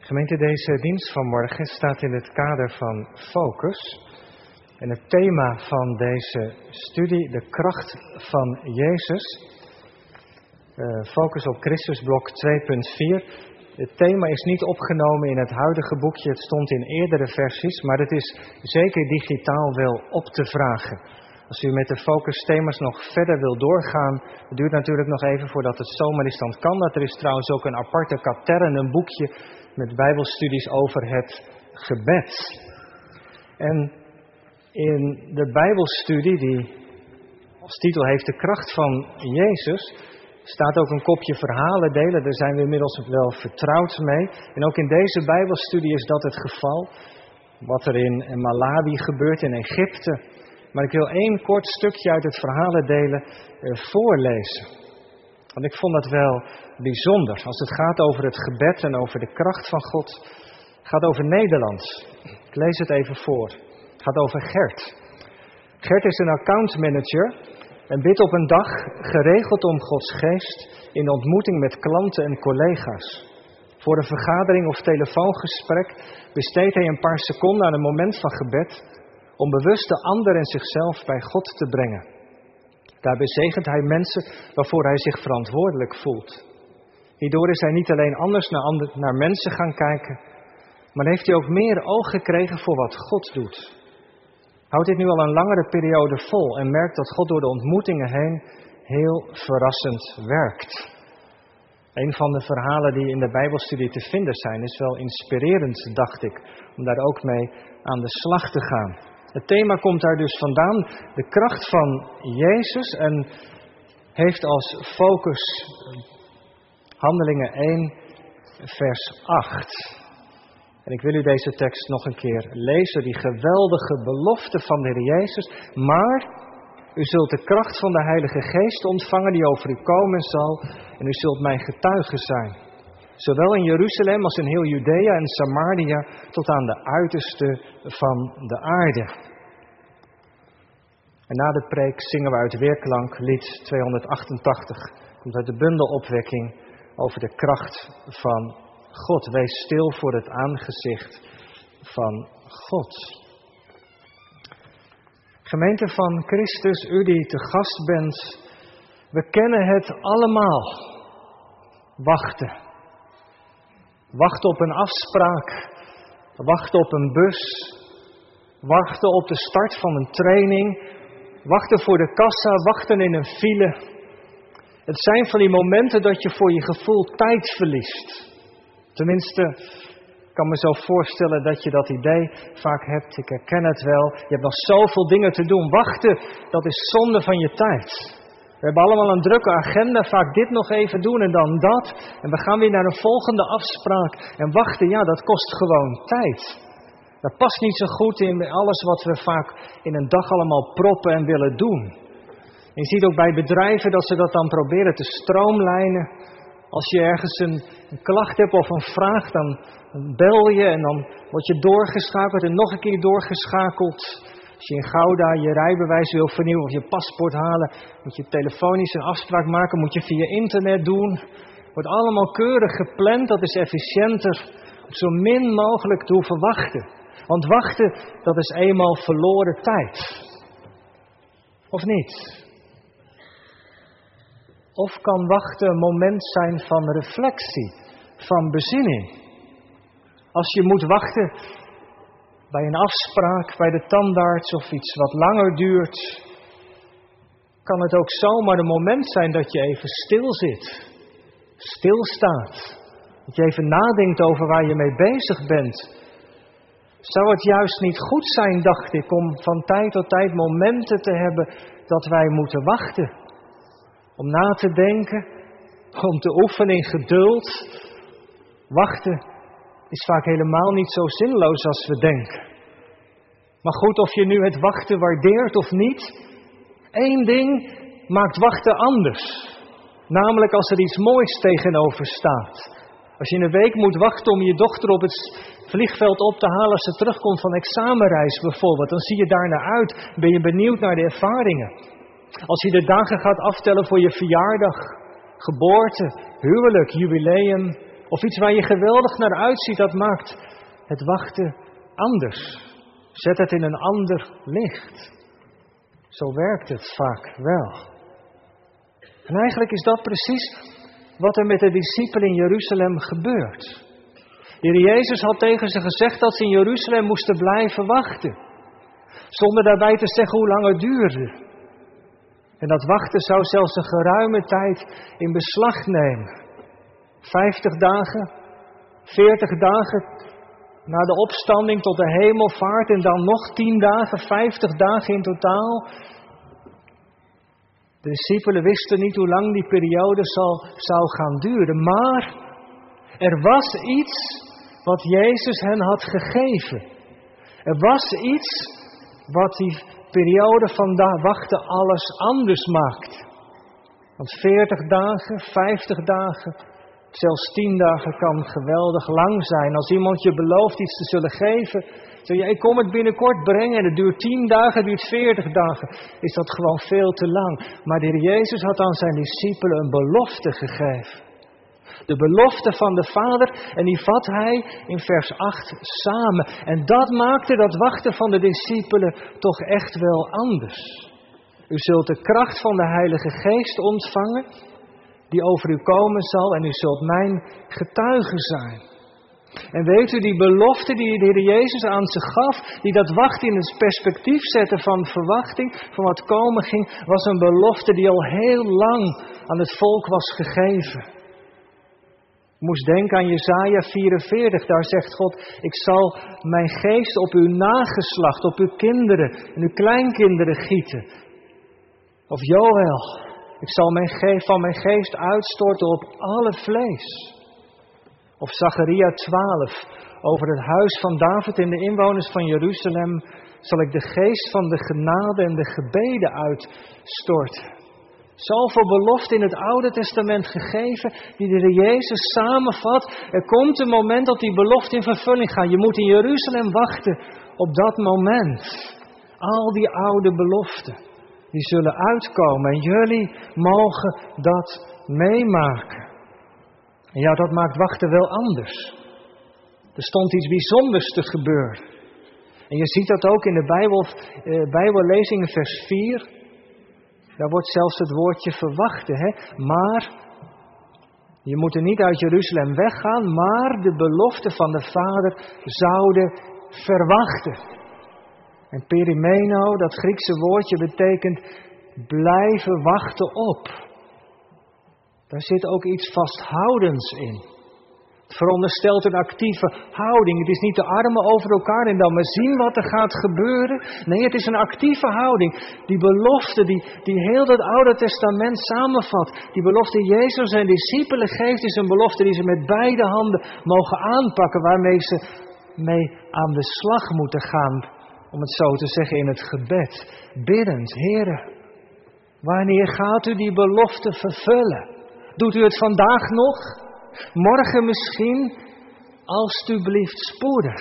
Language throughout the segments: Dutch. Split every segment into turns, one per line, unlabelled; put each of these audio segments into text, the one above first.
Gemeente, deze dienst van morgen staat in het kader van Focus. En het thema van deze studie, de kracht van Jezus. Focus op Christusblok 2.4. Het thema is niet opgenomen in het huidige boekje, het stond in eerdere versies, maar het is zeker digitaal wel op te vragen. Als u met de focusthema's nog verder wil doorgaan, het duurt natuurlijk nog even voordat het zomaar is, dan kan dat. Er is trouwens ook een aparte katern, een boekje met bijbelstudies over het gebed. En in de bijbelstudie, die als titel heeft de kracht van Jezus, staat ook een kopje verhalen delen. Daar zijn we inmiddels wel vertrouwd mee. En ook in deze bijbelstudie is dat het geval. Wat er in Malawi gebeurt, in Egypte. Maar ik wil één kort stukje uit het verhalen delen voorlezen. Want ik vond dat wel bijzonder. Als het gaat over het gebed en over de kracht van God. Het gaat over Nederland. Ik lees het even voor. Het gaat over Gert. Gert is een accountmanager en bidt op een dag geregeld om Gods geest in ontmoeting met klanten en collega's. Voor een vergadering of telefoongesprek besteedt hij een paar seconden aan een moment van gebed om bewust de ander en zichzelf bij God te brengen. Daarbij zegent hij mensen waarvoor hij zich verantwoordelijk voelt. Hierdoor is hij niet alleen anders naar mensen gaan kijken, maar heeft hij ook meer oog gekregen voor wat God doet. Houdt dit nu al een langere periode vol en merkt dat God door de ontmoetingen heen heel verrassend werkt. Een van de verhalen die in de Bijbelstudie te vinden zijn is wel inspirerend, dacht ik, om daar ook mee aan de slag te gaan. Het thema komt daar dus vandaan, de kracht van Jezus, en heeft als focus Handelingen 1, vers 8. En ik wil u deze tekst nog een keer lezen, die geweldige belofte van de Heer Jezus. Maar u zult de kracht van de Heilige Geest ontvangen die over u komen zal en u zult mijn getuige zijn. Zowel in Jeruzalem als in heel Judea en Samaria tot aan de uiterste van de aarde. En na de preek zingen we uit weerklank lied 288. Komt uit de bundelopwekking over de kracht van God. Wees stil voor het aangezicht van God. Gemeente van Christus, u die te gast bent, we kennen het allemaal. Wachten. Wachten op een afspraak. Wachten op een bus. Wachten op de start van een training. Wachten voor de kassa. Wachten in een file. Het zijn van die momenten dat je voor je gevoel tijd verliest. Tenminste, ik kan me zo voorstellen dat je dat idee vaak hebt. Ik herken het wel. Je hebt nog zoveel dingen te doen. Wachten, dat is zonde van je tijd. We hebben allemaal een drukke agenda. Vaak dit nog even doen en dan dat. En we gaan weer naar een volgende afspraak. En wachten, ja, dat kost gewoon tijd. Dat past niet zo goed in alles wat we vaak in een dag allemaal proppen en willen doen. En je ziet ook bij bedrijven dat ze dat dan proberen te stroomlijnen. Als je ergens een klacht hebt of een vraag, dan bel je en dan word je doorgeschakeld en nog een keer doorgeschakeld. Als je in Gouda je rijbewijs wil vernieuwen of je paspoort halen, moet je telefonisch een afspraak maken, moet je via internet doen. Wordt allemaal keurig gepland, dat is efficiënter. Om zo min mogelijk te hoeven wachten. Want wachten, dat is eenmaal verloren tijd. Of niet? Of kan wachten een moment zijn van reflectie, van bezinning. Als je moet wachten bij een afspraak, bij de tandarts of iets wat langer duurt, kan het ook zomaar een moment zijn dat je even stil zit, stilstaat. Dat je even nadenkt over waar je mee bezig bent. Zou het juist niet goed zijn, dacht ik, om van tijd tot tijd momenten te hebben dat wij moeten wachten. Om na te denken, om te oefenen in geduld. Wachten is vaak helemaal niet zo zinloos als we denken. Maar goed, of je nu het wachten waardeert of niet, één ding maakt wachten anders. Namelijk als er iets moois tegenover staat. Als je een week moet wachten om je dochter op het vliegveld op te halen als ze terugkomt van examenreis bijvoorbeeld, dan zie je daar naar uit. Ben je benieuwd naar de ervaringen. Als je de dagen gaat aftellen voor je verjaardag, geboorte, huwelijk, jubileum, Of iets waar je geweldig naar uitziet, dat maakt het wachten anders. Zet het in een ander licht. Zo werkt het vaak wel. En eigenlijk is dat precies wat er met de discipelen in Jeruzalem gebeurt. De Heer Jezus had tegen ze gezegd dat ze in Jeruzalem moesten blijven wachten. Zonder daarbij te zeggen hoe lang het duurde. En dat wachten zou zelfs een geruime tijd in beslag nemen. 50 dagen, 40 dagen na de opstanding tot de hemelvaart en dan nog 10 dagen, 50 dagen in totaal. De discipelen wisten niet hoe lang die periode zou gaan duren. Maar er was iets wat Jezus hen had gegeven. Er was iets wat die periode van wachten alles anders maakt. Want 40 dagen, 50 dagen, zelfs 10 dagen kan geweldig lang zijn. Als iemand je belooft iets te zullen geven, zeg je, ik kom het binnenkort brengen en het duurt 10 dagen, het duurt 40 dagen. Is dat gewoon veel te lang. Maar de Heer Jezus had aan zijn discipelen een belofte gegeven. De belofte van de Vader en die vat hij in vers 8 samen. En dat maakte dat wachten van de discipelen toch echt wel anders. U zult de kracht van de Heilige Geest ontvangen, die over u komen zal en u zult mijn getuige zijn. En weet u, die belofte die de Heer Jezus aan ze gaf, die dat wachten in het perspectief zette van verwachting, van wat komen ging, was een belofte die al heel lang aan het volk was gegeven. Ik moest denken aan Jesaja 44, daar zegt God, ik zal mijn geest op uw nageslacht, op uw kinderen en uw kleinkinderen gieten. Of Joël, ik zal van mijn geest uitstorten op alle vlees. Of Zacharia 12, over het huis van David en de inwoners van Jeruzalem zal ik de geest van de genade en de gebeden uitstorten. Zoveel beloften in het Oude Testament gegeven, die de Heer Jezus samenvat. Er komt een moment dat die belofte in vervulling gaat. Je moet in Jeruzalem wachten op dat moment. Al die oude beloften, die zullen uitkomen. En jullie mogen dat meemaken. En ja, dat maakt wachten wel anders. Er stond iets bijzonders te gebeuren. En je ziet dat ook in de Bijbellezing in vers 4. Daar wordt zelfs het woordje verwachten. Maar, je moet er niet uit Jeruzalem weggaan, maar de belofte van de Vader zouden verwachten. En perimeno, dat Griekse woordje, betekent blijven wachten op. Daar zit ook iets vasthoudends in. Het veronderstelt een actieve houding. Het is niet de armen over elkaar en dan maar zien wat er gaat gebeuren. Nee, het is een actieve houding. Die belofte die heel het Oude Testament samenvat. Die belofte Jezus zijn discipelen geeft, is een belofte die ze met beide handen mogen aanpakken. Waarmee ze mee aan de slag moeten gaan. Om het zo te zeggen in het gebed. Biddend, Heere, wanneer gaat u die belofte vervullen? Doet u het vandaag nog? Morgen misschien, alstublieft spoedig.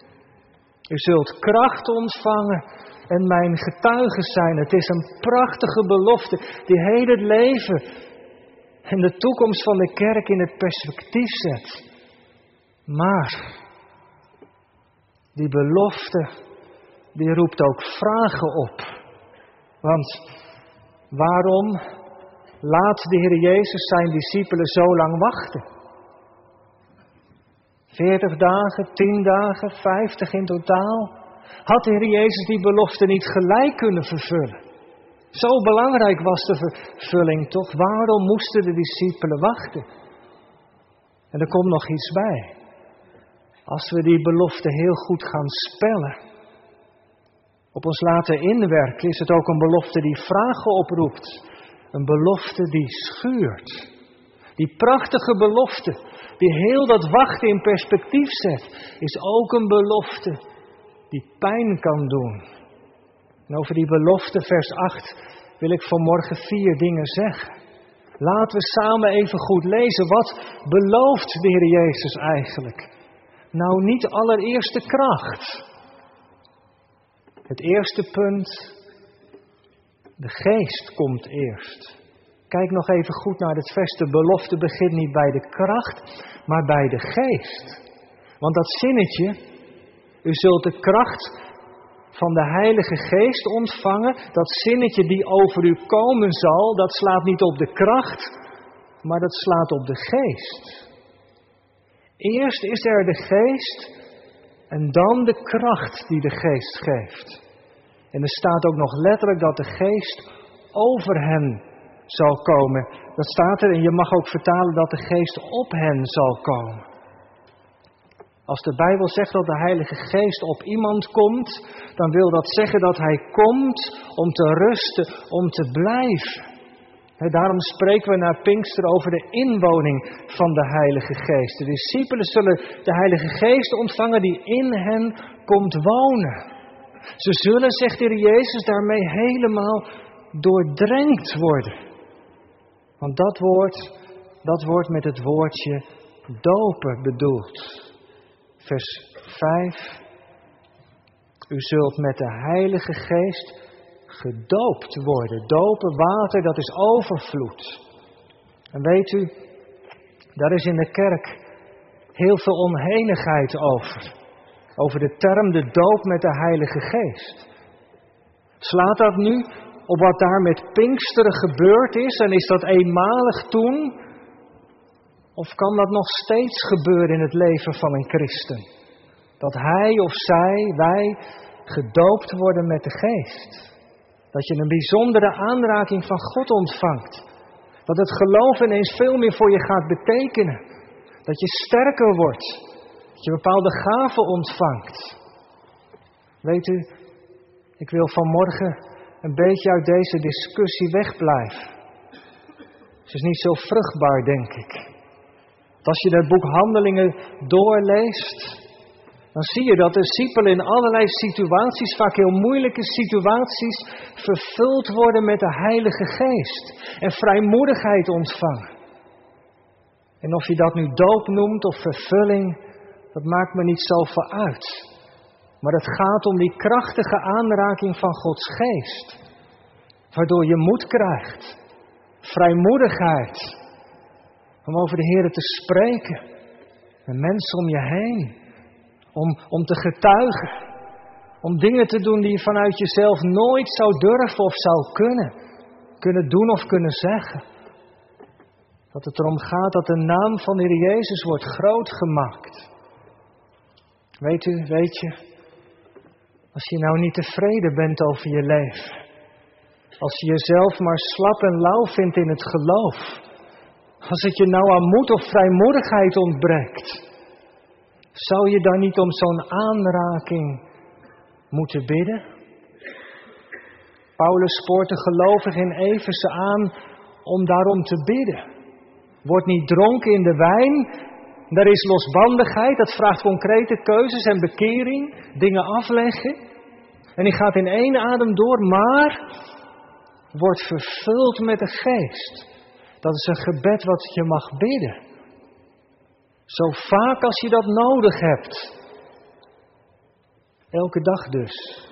U zult kracht ontvangen en mijn getuige zijn. Het is een prachtige belofte die heel het leven en de toekomst van de kerk in het perspectief zet. Maar die belofte, die roept ook vragen op. Want waarom laat de Heer Jezus zijn discipelen zo lang wachten? 40 dagen, 10 dagen, 50 in totaal. Had de Heer Jezus die belofte niet gelijk kunnen vervullen? Zo belangrijk was de vervulling toch? Waarom moesten de discipelen wachten? En er komt nog iets bij. Als we die belofte heel goed gaan spellen, op ons laten inwerken, is het ook een belofte die vragen oproept. Een belofte die schuurt. Die prachtige belofte die heel dat wachten in perspectief zet, is ook een belofte die pijn kan doen. En over die belofte, vers 8, wil ik vanmorgen 4 dingen zeggen. Laten we samen even goed lezen. Wat belooft de Heer Jezus eigenlijk? Nou, niet allereerst de kracht. Het eerste punt, de geest komt eerst. Kijk nog even goed naar het vers. De belofte begint niet bij de kracht, maar bij de geest. Want dat zinnetje, u zult de kracht van de Heilige Geest ontvangen. Dat zinnetje die over u komen zal, dat slaat niet op de kracht, maar dat slaat op de geest. Eerst is er de geest en dan de kracht die de geest geeft. En er staat ook nog letterlijk dat de geest over hen zal komen. Dat staat er en je mag ook vertalen dat de geest op hen zal komen. Als de Bijbel zegt dat de Heilige Geest op iemand komt, dan wil dat zeggen dat hij komt om te rusten, om te blijven. Daarom spreken we na Pinkster over de inwoning van de Heilige Geest. De discipelen zullen de Heilige Geest ontvangen die in hen komt wonen. Ze zullen, zegt de Heer Jezus, daarmee helemaal doordrenkt worden. Want dat wordt met het woordje dopen bedoeld. Vers 5. U zult met de Heilige Geest gedoopt worden. Dopen, water, dat is overvloed. En weet u, daar is in de kerk heel veel onenigheid over. Over de term de doop met de Heilige Geest. Slaat dat nu op wat daar met Pinksteren gebeurd is en is dat eenmalig toen? Of kan dat nog steeds gebeuren in het leven van een christen? Dat hij of zij, wij, gedoopt worden met de Geest. Dat je een bijzondere aanraking van God ontvangt. Dat het geloof ineens veel meer voor je gaat betekenen. Dat je sterker wordt. Dat je bepaalde gaven ontvangt. Weet u, ik wil vanmorgen een beetje uit deze discussie wegblijven. Het is niet zo vruchtbaar, denk ik. Als je het boek Handelingen doorleest, dan zie je dat de discipelen in allerlei situaties, vaak heel moeilijke situaties, vervuld worden met de Heilige Geest. En vrijmoedigheid ontvangen. En of je dat nu doop noemt of vervulling, dat maakt me niet zoveel uit. Maar het gaat om die krachtige aanraking van Gods Geest. Waardoor je moed krijgt. Vrijmoedigheid. Om over de Heer te spreken. En mensen om je heen. Om te getuigen. Om dingen te doen die je vanuit jezelf nooit zou durven of zou kunnen doen of kunnen zeggen. Dat het erom gaat dat de naam van de Heer Jezus wordt groot gemaakt. Weet je, als je nou niet tevreden bent over je leven. Als je jezelf maar slap en lauw vindt in het geloof. Als het je nou aan moed of vrijmoedigheid ontbreekt. Zou je dan niet om zo'n aanraking moeten bidden? Paulus spoort de gelovigen in Efeze aan om daarom te bidden. Word niet dronken in de wijn. Daar is losbandigheid, dat vraagt concrete keuzes en bekering. Dingen afleggen. En die gaat in één adem door, maar word vervuld met de Geest. Dat is een gebed wat je mag bidden. Zo vaak als je dat nodig hebt. Elke dag dus.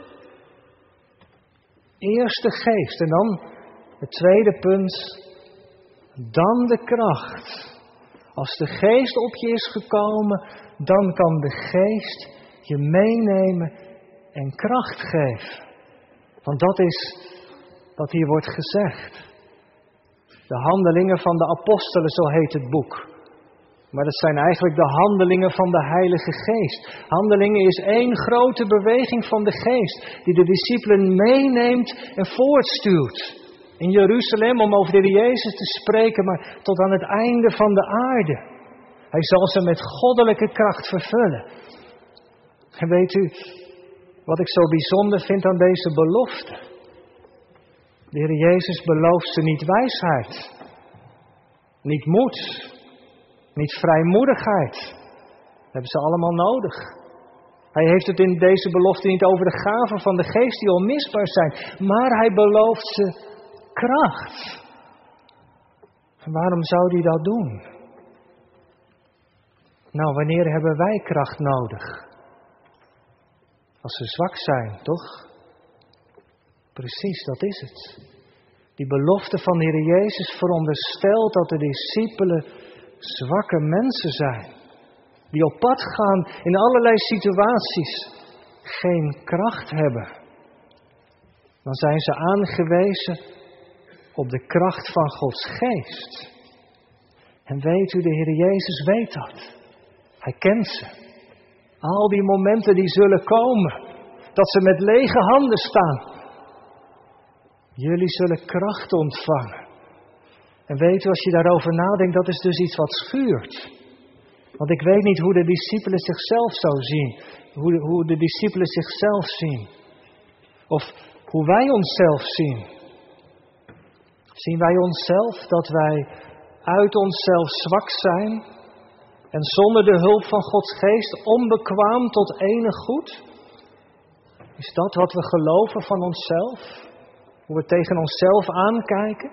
Eerst de Geest en dan het tweede punt. Dan de kracht. Als de Geest op je is gekomen, dan kan de Geest je meenemen en kracht geven. Want dat is wat hier wordt gezegd. De handelingen van de apostelen, zo heet het boek. Maar dat zijn eigenlijk de handelingen van de Heilige Geest. Handelingen is één grote beweging van de Geest. Die de discipelen meeneemt en voortstuurt. In Jeruzalem om over de Heer Jezus te spreken, maar tot aan het einde van de aarde. Hij zal ze met goddelijke kracht vervullen. En weet u wat ik zo bijzonder vind aan deze belofte? De Heer Jezus belooft ze niet wijsheid. Niet moed. Niet vrijmoedigheid. Dat hebben ze allemaal nodig. Hij heeft het in deze belofte niet over de gaven van de Geest die onmisbaar zijn. Maar hij belooft ze kracht. En waarom zou hij dat doen? Nou, wanneer hebben wij kracht nodig? Als we zwak zijn, toch? Precies, dat is het. Die belofte van de Heer Jezus veronderstelt dat de discipelen zwakke mensen zijn. Die op pad gaan in allerlei situaties, geen kracht hebben. Dan zijn ze aangewezen op de kracht van Gods geest. En weet u, de Heer Jezus weet dat. Hij kent ze. Al die momenten die zullen komen, dat ze met lege handen staan. Jullie zullen kracht ontvangen. En weet u, als je daarover nadenkt, dat is dus iets wat schuurt. Want ik weet niet hoe de discipelen zichzelf zou zien. Hoe de discipelen zichzelf zien. Of hoe wij onszelf zien. Zien wij onszelf dat wij uit onszelf zwak zijn en zonder de hulp van Gods geest onbekwaam tot enig goed? Is dat wat we geloven van onszelf? Hoe we tegen onszelf aankijken?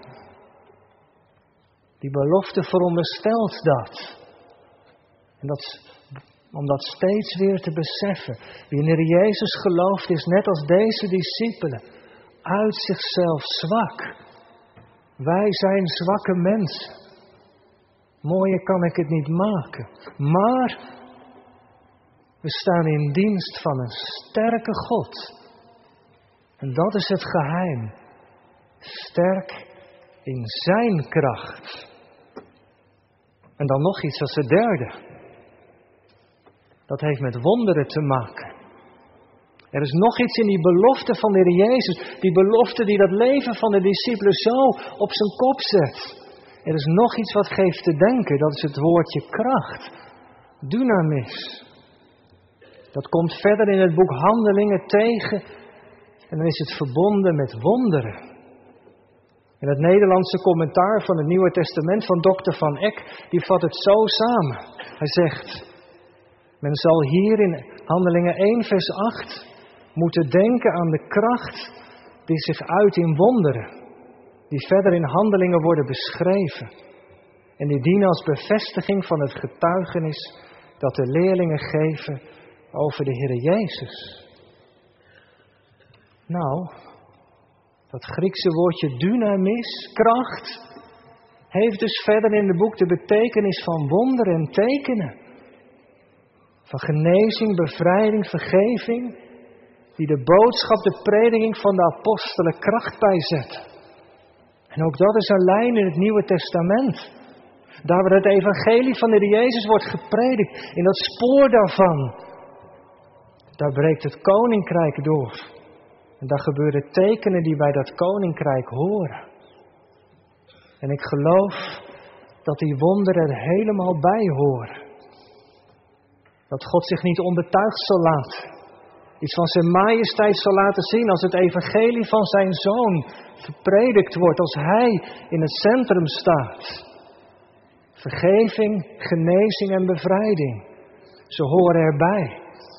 Die belofte veronderstelt dat. En om dat steeds weer te beseffen. Wie in de Heer Jezus gelooft is net als deze discipelen. Uit zichzelf zwak. Wij zijn zwakke mensen. Mooier kan ik het niet maken. Maar we staan in dienst van een sterke God. En dat is het geheim. Sterk in zijn kracht. En dan nog iets als het derde. Dat heeft met wonderen te maken. Er is nog iets in die belofte van de Heer Jezus. Die belofte die dat leven van de discipelen zo op zijn kop zet. Er is nog iets wat geeft te denken. Dat is het woordje kracht. Dunamis. Dat komt verder in het boek Handelingen tegen. En dan is het verbonden met wonderen. In het Nederlandse commentaar van het Nieuwe Testament van Dr. Van Eck, die vat het zo samen. Hij zegt, men zal hier in Handelingen 1 vers 8 moeten denken aan de kracht die zich uit in wonderen. Die verder in Handelingen worden beschreven. En die dienen als bevestiging van het getuigenis dat de leerlingen geven over de Heer Jezus. Nou, dat Griekse woordje dynamis, kracht, heeft dus verder in het boek de betekenis van wonderen en tekenen. Van genezing, bevrijding, vergeving, die de boodschap, de prediking van de apostelen kracht bijzetten. En ook dat is een lijn in het Nieuwe Testament. Daar waar het evangelie van de Heer Jezus wordt gepredikt, in dat spoor daarvan, daar breekt het koninkrijk door. En daar gebeuren tekenen die bij dat koninkrijk horen. En ik geloof dat die wonderen er helemaal bij horen. Dat God zich niet onbetuigd zal laten. Iets van zijn majesteit zal laten zien als het evangelie van zijn Zoon gepredikt wordt. Als hij in het centrum staat. Vergeving, genezing en bevrijding. Ze horen erbij.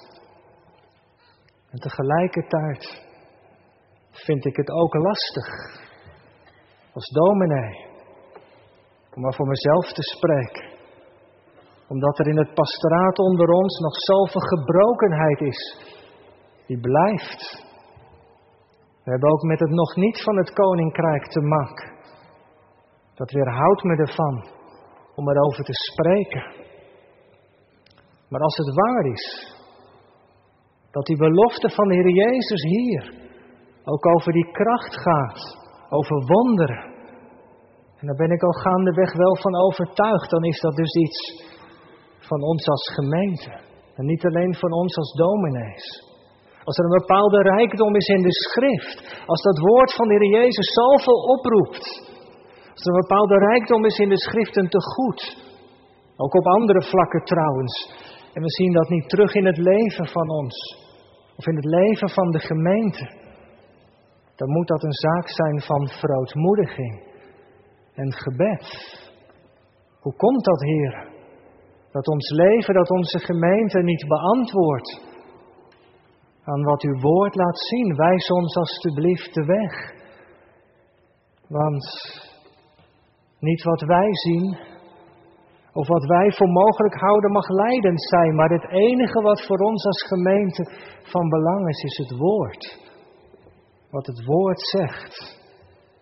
En tegelijkertijd vind ik het ook lastig, als dominee, om maar voor mezelf te spreken. Omdat er in het pastoraat onder ons nog zoveel gebrokenheid is, die blijft. We hebben ook met het nog niet van het koninkrijk te maken. Dat weerhoudt me ervan om erover te spreken. Maar als het waar is, dat die belofte van de Heer Jezus hier ook over die kracht gaat, over wonderen. En daar ben ik al gaandeweg wel van overtuigd. Dan is dat dus iets van ons als gemeente. En niet alleen van ons als dominees. Als er een bepaalde rijkdom is in de schrift. Als dat woord van de Heer Jezus zoveel oproept. Als er een bepaalde rijkdom is in de schriften te goed. Ook op andere vlakken trouwens. En we zien dat niet terug in het leven van ons. Of in het leven van de gemeente. Dan moet dat een zaak zijn van verootmoediging en gebed. Hoe komt dat, Heer? Dat ons leven, dat onze gemeente niet beantwoordt aan wat uw woord laat zien. Wijs ons alstublieft de weg. Want niet wat wij zien of wat wij voor mogelijk houden mag leidend zijn. Maar het enige wat voor ons als gemeente van belang is het woord. Wat het woord zegt.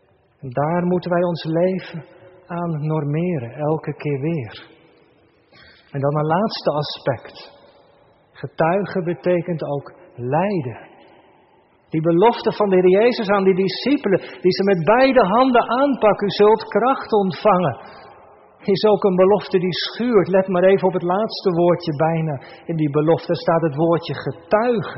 En daar moeten wij ons leven aan normeren, elke keer weer. En dan een laatste aspect. Getuigen betekent ook lijden. Die belofte van de Heer Jezus aan die discipelen, die ze met beide handen aanpakken, u zult kracht ontvangen, is ook een belofte die schuurt. Let maar even op het laatste woordje bijna. In die belofte staat het woordje getuigen.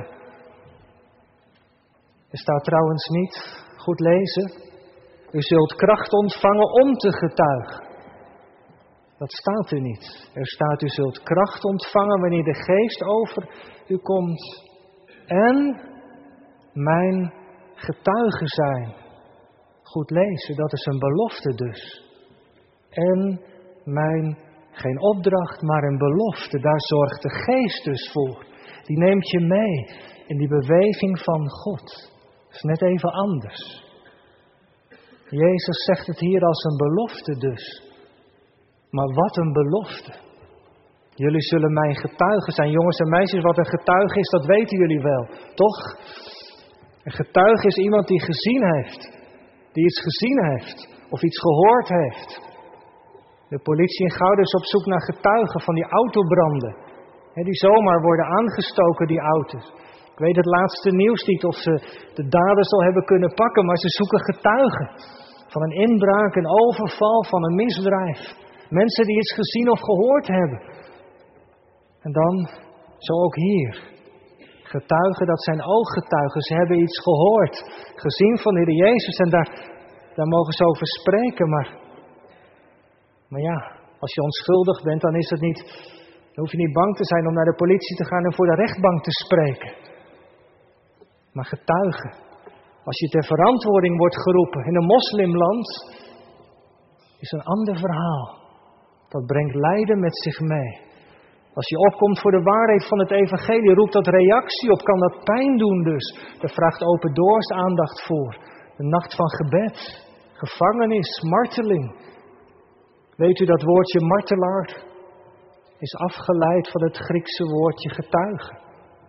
Er staat trouwens niet, goed lezen, u zult kracht ontvangen om te getuigen. Dat staat er niet. Er staat, u zult kracht ontvangen wanneer de Geest over u komt. En mijn getuige zijn. Goed lezen, dat is een belofte dus. En geen opdracht, maar een belofte. Daar zorgt de Geest dus voor. Die neemt je mee in die beweging van God. Dat is net even anders. Jezus zegt het hier als een belofte dus. Maar wat een belofte. Jullie zullen mijn getuigen zijn. Jongens en meisjes, wat een getuige is, dat weten jullie wel. Toch? Een getuige is iemand die gezien heeft. Die iets gezien heeft. Of iets gehoord heeft. De politie in Gouda is op zoek naar getuigen van die autobranden. Die zomaar worden aangestoken, die auto's. Ik weet het laatste nieuws niet of ze de daders al hebben kunnen pakken, maar ze zoeken getuigen. Van een inbraak, een overval, van een misdrijf. Mensen die iets gezien of gehoord hebben. En dan, zo ook hier. Getuigen, dat zijn ooggetuigen. Ze hebben iets gehoord, gezien van de Heer Jezus. En daar mogen ze over spreken. Maar ja, als je onschuldig bent, dan is het niet. Dan hoef je niet bang te zijn om naar de politie te gaan en voor de rechtbank te spreken. Maar getuigen. Als je ter verantwoording wordt geroepen in een moslimland, is een ander verhaal. Dat brengt lijden met zich mee. Als je opkomt voor de waarheid van het evangelie, roept dat reactie op, kan dat pijn doen dus. Daar vraagt Open Doors aandacht voor. De nacht van gebed, gevangenis, marteling. Weet u dat woordje martelaar is afgeleid van het Griekse woordje getuige.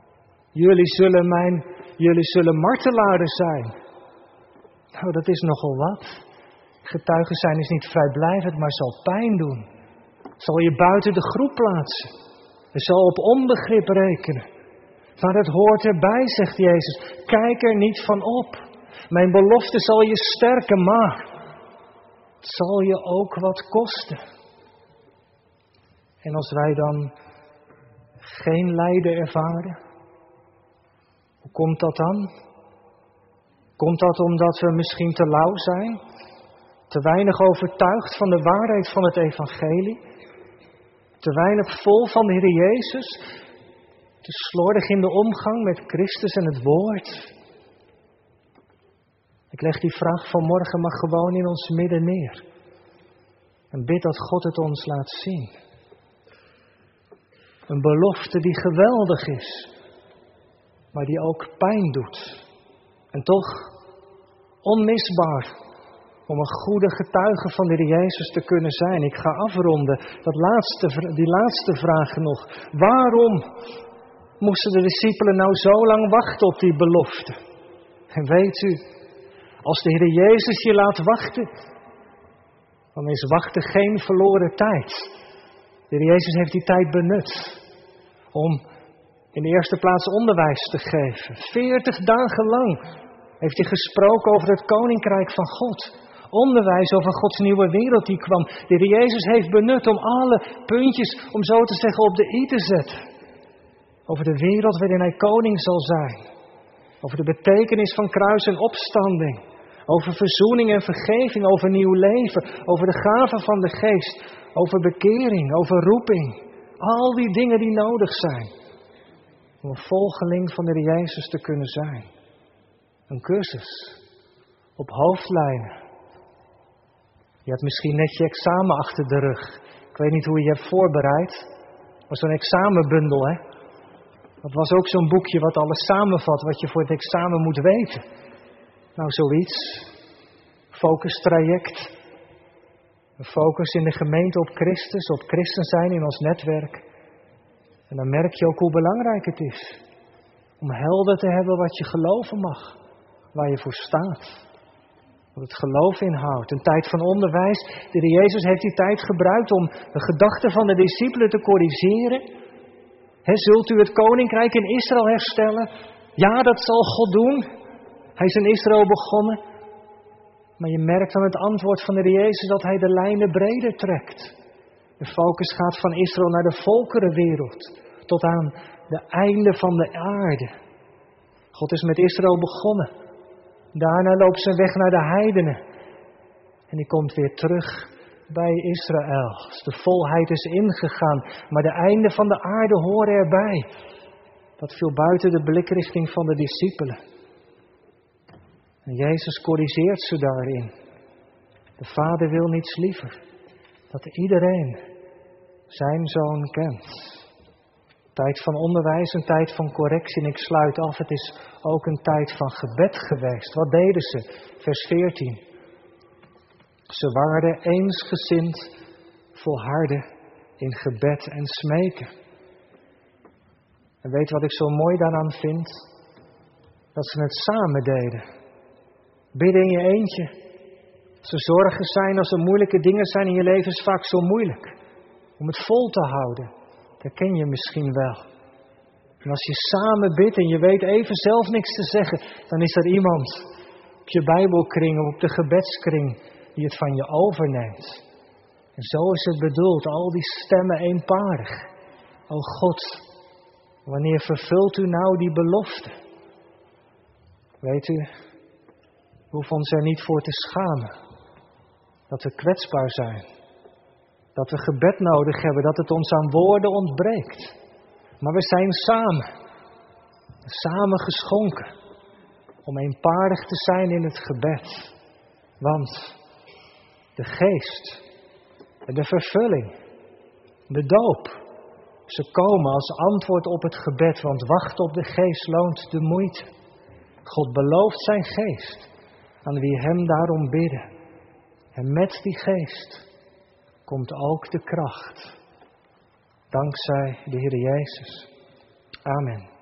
Jullie zullen martelaren zijn. Nou, dat is nogal wat. Getuigen zijn is niet vrijblijvend, maar zal pijn doen. Zal je buiten de groep plaatsen. Je zal op onbegrip rekenen. Maar het hoort erbij, zegt Jezus. Kijk er niet van op. Mijn belofte zal je sterken, maar het zal je ook wat kosten. En als wij dan geen lijden ervaren, hoe komt dat dan? Komt dat omdat we misschien te lauw zijn? Te weinig overtuigd van de waarheid van het evangelie? Te weinig vol van de Heer Jezus? Te slordig in de omgang met Christus en het woord? Ik leg die vraag vanmorgen maar gewoon in ons midden neer. En bid dat God het ons laat zien. Een belofte die geweldig is, maar die ook pijn doet. En toch onmisbaar om een goede getuige van de Heer Jezus te kunnen zijn. Ik ga afronden. Die laatste vraag nog. Waarom moesten de discipelen nou zo lang wachten op die belofte? En weet u, als de Heer Jezus je laat wachten, dan is wachten geen verloren tijd. De Heer Jezus heeft die tijd benut om in de eerste plaats onderwijs te geven. 40 dagen lang heeft hij gesproken over het koninkrijk van God. Onderwijs over Gods nieuwe wereld die kwam. De Heer Jezus heeft benut om alle puntjes, om zo te zeggen, op de i te zetten. Over de wereld waarin hij koning zal zijn. Over de betekenis van kruis en opstanding. Over verzoening en vergeving, over nieuw leven. Over de gaven van de geest. Over bekering, over roeping. Al die dingen die nodig zijn. Om een volgeling van de Heer Jezus te kunnen zijn. Een cursus. Op hoofdlijnen. Je hebt misschien net je examen achter de rug. Ik weet niet hoe je je hebt voorbereid. Maar zo'n examenbundel, hè. Dat was ook zo'n boekje wat alles samenvat. Wat je voor het examen moet weten. Nou, zoiets. Focustraject. Een focus in de gemeente op Christus. Op christen zijn in ons netwerk. En dan merk je ook hoe belangrijk het is. Om helder te hebben wat je geloven mag. Waar je voor staat. Wat het geloof inhoudt. Een tijd van onderwijs. De Heer Jezus heeft die tijd gebruikt om de gedachten van de discipelen te corrigeren. Zult u het koninkrijk in Israël herstellen? Ja, dat zal God doen. Hij is in Israël begonnen. Maar je merkt aan het antwoord van de Heer Jezus dat hij de lijnen breder trekt. De focus gaat van Israël naar de volkerenwereld. Tot aan de einde van de aarde. God is met Israël begonnen. Daarna loopt zijn weg naar de heidenen. En die komt weer terug bij Israël. Dus de volheid is ingegaan. Maar de einden van de aarde horen erbij. Dat viel buiten de blikrichting van de discipelen. En Jezus corrigeert ze daarin. De Vader wil niets liever. Dat iedereen zijn zoon kent. Tijd van onderwijs, een tijd van correctie. En ik sluit af, het is ook een tijd van gebed geweest. Wat deden ze? Vers 14. Ze waren eensgezind, volharden in gebed en smeken. En weet wat ik zo mooi daaraan vind? Dat ze het samen deden. Bidden in je eentje. Als er zorgen zijn, als er moeilijke dingen zijn in je leven, is vaak zo moeilijk. Om het vol te houden. Dat ken je misschien wel. En als je samen bidt en je weet even zelf niks te zeggen, dan is er iemand op je Bijbelkring of op de gebedskring die het van je overneemt. En zo is het bedoeld, al die stemmen eenparig. O God, wanneer vervult u nou die belofte? Weet u, we hoeven ons er niet voor te schamen. Dat we kwetsbaar zijn. Dat we gebed nodig hebben, dat het ons aan woorden ontbreekt. Maar we zijn samen geschonken. Om eenparig te zijn in het gebed. Want de geest en de vervulling, de doop, ze komen als antwoord op het gebed. Want wachten op de geest loont de moeite. God belooft zijn geest aan wie hem daarom bidden. En met die geest komt ook de kracht. Dankzij de Heer Jezus. Amen.